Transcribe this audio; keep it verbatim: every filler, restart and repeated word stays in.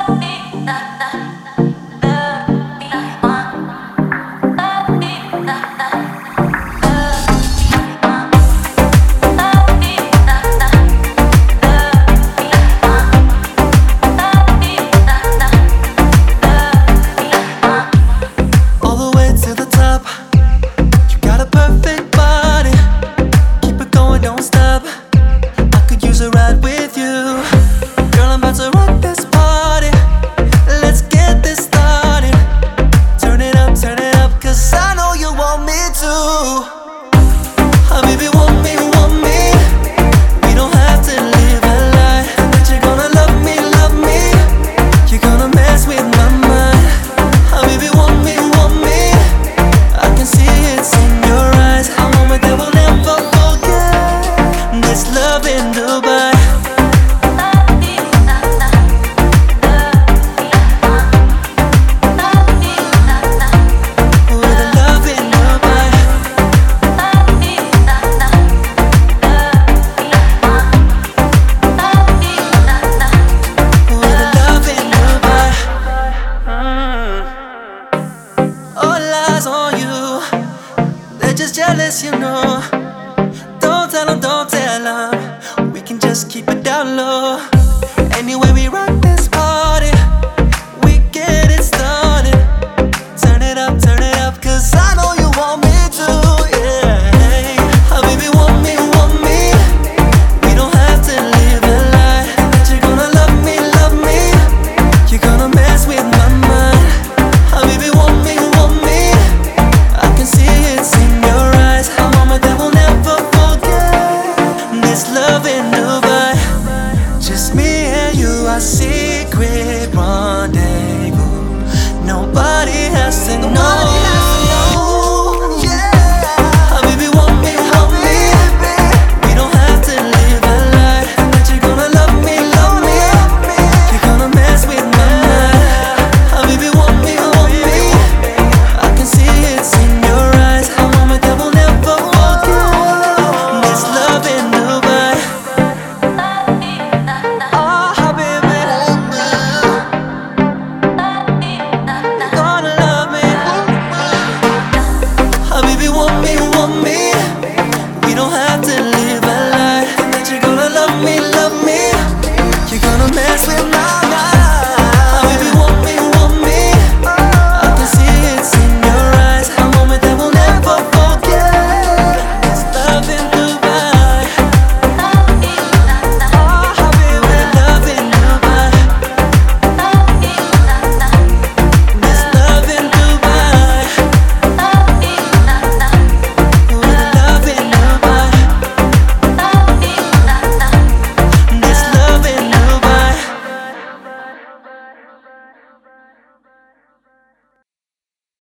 jealous, you know. Don't tell them, don't tell them. We can just keep it down low. Anyway, we rock this party. We get it started. Turn it up, turn it up, cause I know you want me to, yeah. Oh, baby, want me, want me. We don't have to live a lie. That you're gonna love me, love me. You're gonna mess with my mind. Oh, baby, want me, want me. I can see it's in your eyes. A moment that we'll never forget. This love in Dubai. Just me and you, our secret rendezvous. Nobody has to know. Yeah. Oh, baby, want me, want me. We don't have to live a lie. That you're gonna love me, love me. You're gonna mess with my mind. Oh, baby, want me, want me. I can see it's in your eyes. A moment that we'll never forget. This love in Dubai. Oh, baby, you're gonna love me. Oh, baby, want me, want me. We don't have to live a lie. That you're gonna love me, love me. You're gonna mess with me.